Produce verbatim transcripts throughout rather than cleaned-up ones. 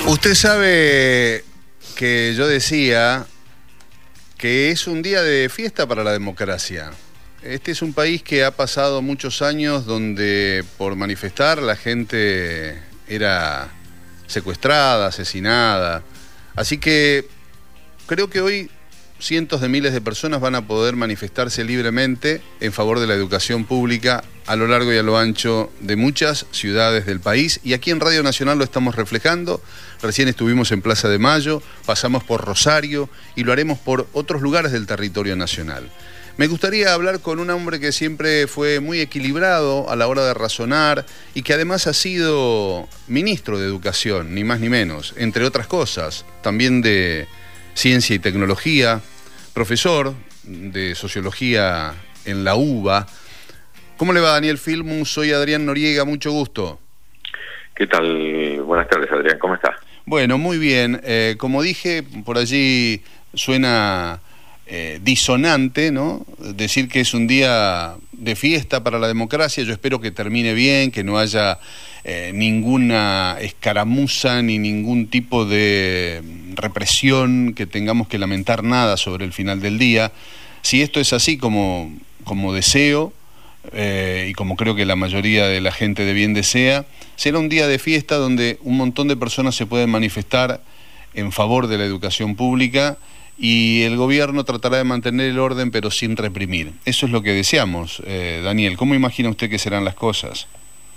Usted sabe que yo decía que es un día de fiesta para la democracia. Este es un país que ha pasado muchos años donde por manifestar la gente era secuestrada, asesinada. Así que creo que hoy cientos de miles de personas van a poder manifestarse libremente en favor de la educación pública a lo largo y a lo ancho de muchas ciudades del país. Y aquí en Radio Nacional lo estamos reflejando. Recién estuvimos en Plaza de Mayo, pasamos por Rosario y lo haremos por otros lugares del territorio nacional. Me gustaría hablar con un hombre que siempre fue muy equilibrado a la hora de razonar y que además ha sido ministro de Educación, ni más ni menos, entre otras cosas, también de Ciencia y Tecnología, profesor de Sociología en la UBA. ¿Cómo le va, Daniel Filmus? Soy Adrián Noriega, mucho gusto. ¿Qué tal? Buenas tardes, Adrián, ¿cómo está? Bueno, muy bien. Eh, como dije, por allí suena eh, disonante, ¿no? Decir que es un día de fiesta para la democracia. Yo espero que termine bien, que no haya eh, ninguna escaramuza ni ningún tipo de represión, que tengamos que lamentar nada sobre el final del día. Si esto es así como, como deseo, Eh, y como creo que la mayoría de la gente de bien desea, será un día de fiesta donde un montón de personas se pueden manifestar en favor de la educación pública y el gobierno tratará de mantener el orden pero sin reprimir. Eso es lo que deseamos. eh, Daniel, ¿cómo imagina usted que serán las cosas?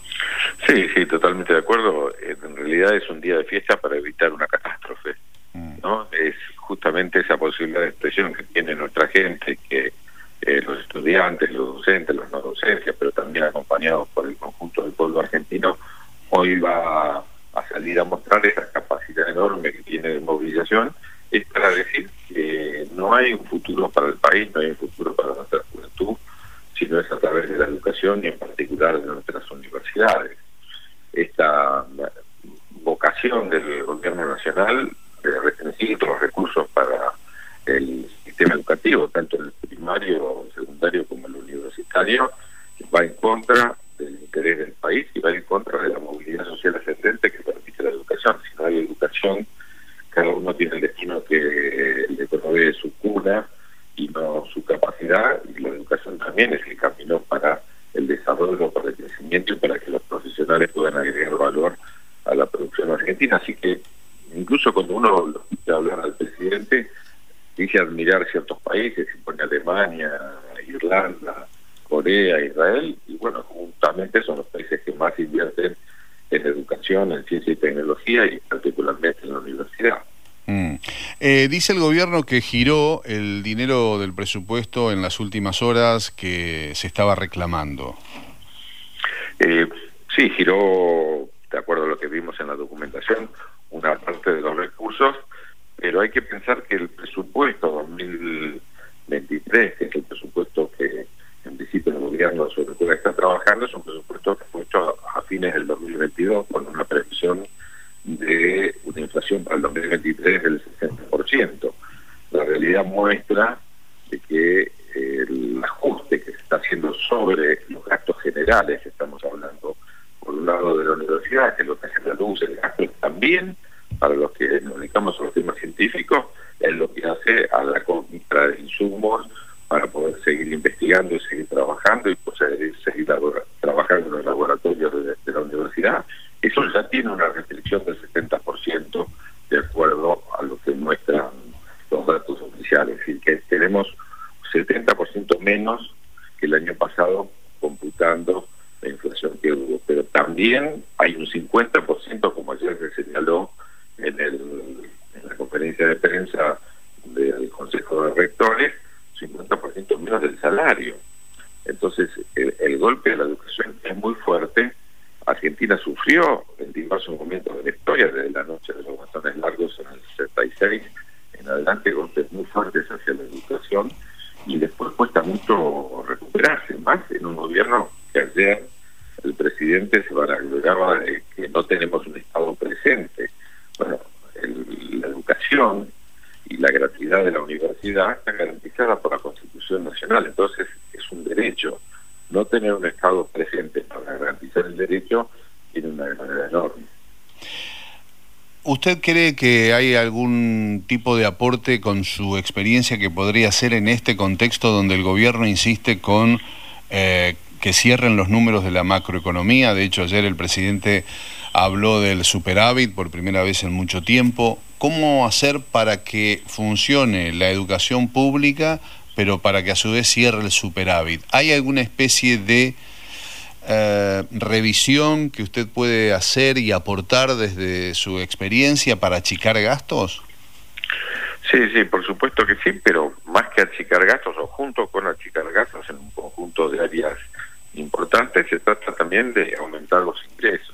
Sí, sí, totalmente de acuerdo. En realidad es un día de fiesta para evitar una catástrofe, ¿no? Es justamente esa posibilidad de expresión que tiene nuestra gente, que Eh, los estudiantes, los docentes, los no docencias, pero también acompañados por el conjunto del pueblo argentino, hoy va a salir a mostrar esa capacidad enorme que tiene de movilización. Es para decir que no hay un futuro para el país, no hay un futuro para nuestra juventud, sino es a través de la educación y en particular de nuestras universidades. Esta vocación del gobierno nacional de restringir los recursos para el sistema educativo, tanto el primario, el secundario como el universitario, va en contra del interés del país y va en contra de la movilidad social ascendente que permite la educación. Si no hay educación, cada uno tiene el destino que le provee su cuna y no su capacidad, y la educación también es el camino para el desarrollo, para el crecimiento y para que los profesionales puedan agregar valor a la producción argentina. Así que incluso cuando uno lo escucha hablar al presidente, dice admirar ciertos países, se pone Alemania, Irlanda, Corea, Israel, y bueno, justamente son los países que más invierten en educación, en ciencia y tecnología, y particularmente en la universidad. Mm. Eh, dice el gobierno que giró el dinero del presupuesto en las últimas horas que se estaba reclamando. Eh, sí, giró, de acuerdo a lo que vimos en la documentación, una parte de los recursos, pero hay que pensar que el presupuesto dos mil veintitrés, que es el presupuesto que en principio el gobierno sobre todo está trabajando, es un presupuesto que fue hecho a fines del dos mil veintidós con una previsión de una inflación para el dos mil veintitrés del sesenta por ciento. La realidad muestra de que el ajuste que se está haciendo sobre los gastos generales, estamos hablando por un lado de la universidad, que es lo que hace la luz, el gasto también para los que nos dedicamos a los temas científicos, es lo que hace a la compra de insumos para poder seguir investigando y seguir trabajando y poder seguir trabajando en los laboratorios de, de la universidad. Eso ya tiene una restricción del setenta por ciento de acuerdo a lo que muestran los datos oficiales, es decir, que tenemos setenta por ciento menos que el año pasado computando la inflación que hubo, pero también hay un cincuenta por ciento, como ayer se señaló en, el, en la conferencia de prensa del Consejo de Rectores, cincuenta por ciento menos del salario. Entonces, el, el golpe de la educación es muy fuerte. Argentina sufrió en diversos momentos de la historia, desde la noche de los bastones largos en el sesenta y seis en adelante, golpes muy fuertes hacia la educación, y después cuesta mucho recuperarse, más en un gobierno que ayer el presidente se vanagloriaba de que no tenemos un Estado presente. Bueno, el, la educación y la gratuidad de la universidad está garantizada por la Constitución Nacional, entonces es un derecho. No tener un Estado presente para garantizar el derecho tiene una manera enorme. ¿Usted cree que hay algún tipo de aporte con su experiencia que podría hacer en este contexto donde el gobierno insiste con eh, que cierren los números de la macroeconomía? De hecho, ayer el presidente habló del superávit por primera vez en mucho tiempo. ¿Cómo hacer para que funcione la educación pública, pero para que a su vez cierre el superávit? ¿Hay alguna especie de eh, revisión que usted puede hacer y aportar desde su experiencia para achicar gastos? Sí, sí, por supuesto que sí, pero más que achicar gastos o junto con achicar gastos en un conjunto de áreas importantes, se trata también de aumentar los ingresos.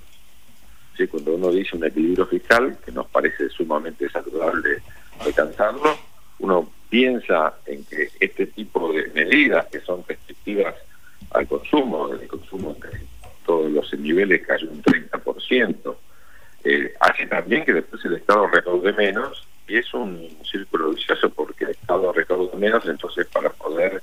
Sí, cuando uno dice un equilibrio fiscal, que nos parece sumamente saludable alcanzarlo, uno piensa en que este tipo de medidas que son restrictivas al consumo, el consumo en todos los niveles cayó un treinta por ciento, eh, hace también que después el Estado recaude menos, y es un círculo vicioso porque el Estado recauda menos, entonces para poder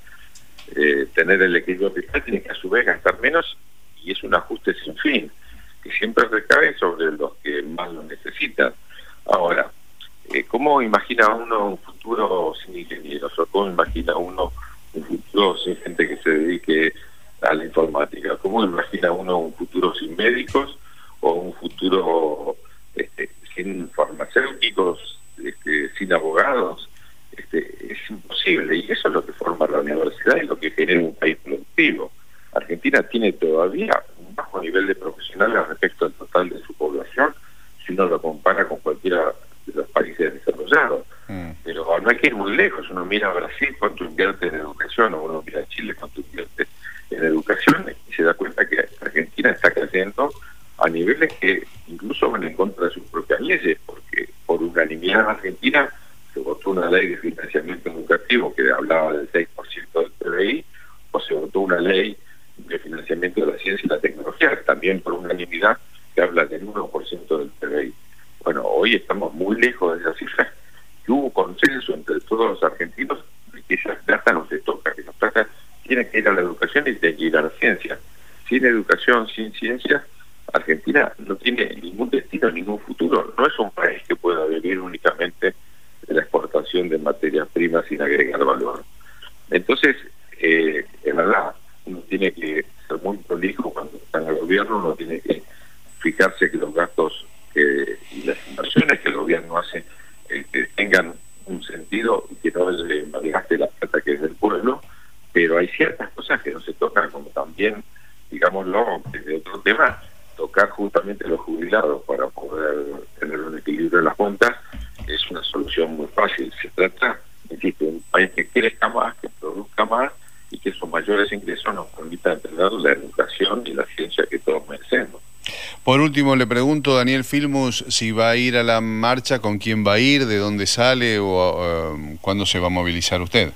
eh, tener el equilibrio fiscal tiene que a su vez gastar menos, y es un ajuste sin fin, que siempre recae sobre los que más lo necesitan. Ahora, eh, ¿cómo imagina uno un futuro sin ingenieros? ¿O cómo imagina uno un futuro sin gente que se dedique a la informática? ¿Cómo imagina uno un futuro sin médicos? ¿O un futuro este, sin farmacéuticos, este, sin abogados? Este, es imposible, y eso es lo que forma la universidad y lo que genera un país productivo. Argentina tiene todavía un bajo nivel de profesionales respecto al total de su población, si uno lo compara con cualquiera de los países desarrollados. Mm. Pero no hay que ir muy lejos. Uno mira a Brasil cuánto invierte en educación, o uno mira a Chile cuánto invierte en educación, y se da cuenta que Argentina está creciendo a niveles que incluso van en contra de sus propias leyes, porque por unanimidad en Argentina se votó una ley de financiamiento educativo que hablaba del seis por ciento del P B I, o se votó una ley de financiamiento de la ciencia y la tecnología, también por unanimidad, que habla del uno por ciento del P B I. Bueno, hoy estamos muy lejos de esa cifra, que hubo consenso entre todos los argentinos de que esa plata no se toca, que esa plata tiene que ir a la educación y tiene que ir a la ciencia. Sin educación, sin ciencia, Argentina no tiene ningún destino, ningún futuro. No es un país que pueda vivir únicamente de la exportación de materias primas sin agregar valor. Entonces, eh, en verdad, uno tiene que ser muy prolijo cuando está en el gobierno, uno tiene que fijarse que los gastos que, y las inversiones que el gobierno hace eh, que tengan un sentido y que no se malgaste la plata que es del pueblo, pero hay ciertas cosas que no se tocan, como también, digámoslo, desde otro tema, tocar justamente a los jubilados para poder tener un equilibrio en las cuentas es una solución muy fácil. Se trata, insisto, de un país que crezca más, que produzca más, y que esos mayores ingresos nos permitan tener la educación y la ciencia que todos merecemos. Por último, le pregunto, Daniel Filmus, si va a ir a la marcha, con quién va a ir, de dónde sale o uh, cuándo se va a movilizar usted.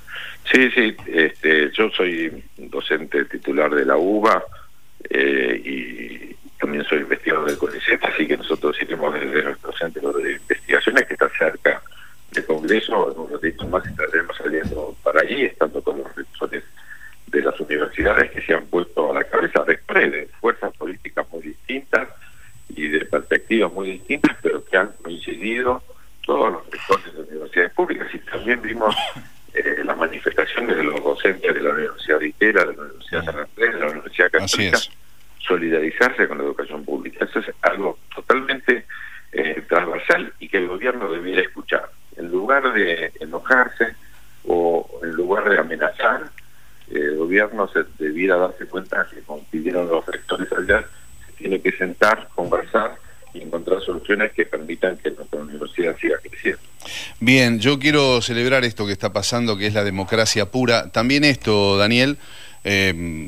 Sí, sí, este, yo soy docente titular de la U B A eh, y también soy investigador del CONICET, así que nosotros iremos desde nuestro centro de investigaciones que está cerca del Congreso. En un ratito más estaremos saliendo para allí, estando con los rectores de las universidades que se han puesto a la cabeza rectores de fuerzas políticas muy distintas y de perspectivas muy distintas, pero que han coincidido todos los rectores de universidades públicas, y también vimos eh, las manifestaciones de los docentes de la Universidad de Itera, de la Universidad San Andrés, de la Universidad Católica, solidarizarse con la educación pública. Eso es algo totalmente eh, transversal y que el gobierno debiera escuchar. En lugar de enojarse o en lugar de amenazar, eh, el gobierno se debiera darse cuenta que, como pidieron los rectores allá, se tiene que sentar, conversar y encontrar soluciones que permitan que nuestra universidad siga creciendo. Bien, yo quiero celebrar esto que está pasando, que es la democracia pura. También esto, Daniel, eh,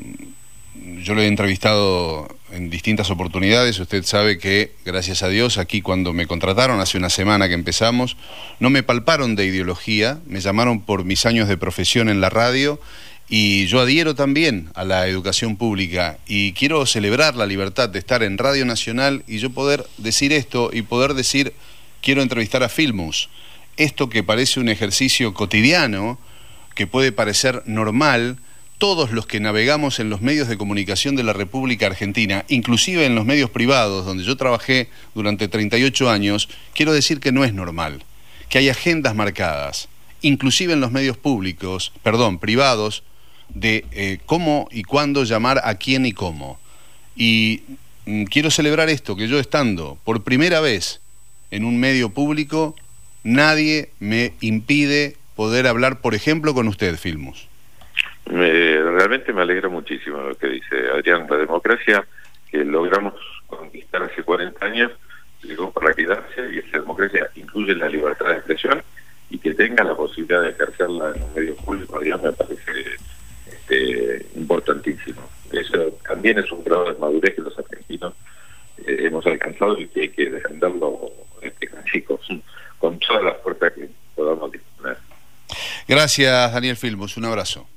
yo lo he entrevistado en distintas oportunidades. Usted sabe que, gracias a Dios, aquí cuando me contrataron hace una semana que empezamos, no me palparon de ideología, me llamaron por mis años de profesión en la radio, y yo adhiero también a la educación pública, y quiero celebrar la libertad de estar en Radio Nacional y yo poder decir esto y poder decir, quiero entrevistar a Filmus. Esto que parece un ejercicio cotidiano, que puede parecer normal, todos los que navegamos en los medios de comunicación de la República Argentina, inclusive en los medios privados, donde yo trabajé durante treinta y ocho años, quiero decir que no es normal, que hay agendas marcadas, inclusive en los medios públicos, perdón, privados, de eh, cómo y cuándo llamar a quién y cómo. Y mm, quiero celebrar esto, que yo estando por primera vez en un medio público, nadie me impide poder hablar, por ejemplo, con usted, Filmus. Me, realmente me alegra muchísimo lo que dice Adrián. La democracia que logramos conquistar hace cuarenta años llegó para quedarse, y esa democracia incluye la libertad de expresión, y que tenga la posibilidad de ejercerla en un medio público, Adrián, me parece este, importantísimo. Eso también es un grado de madurez que los argentinos eh, hemos alcanzado, y que hay que defenderlo, este, chicos, con todas las fuerzas que podamos disponer. Gracias, Daniel Filmus, un abrazo.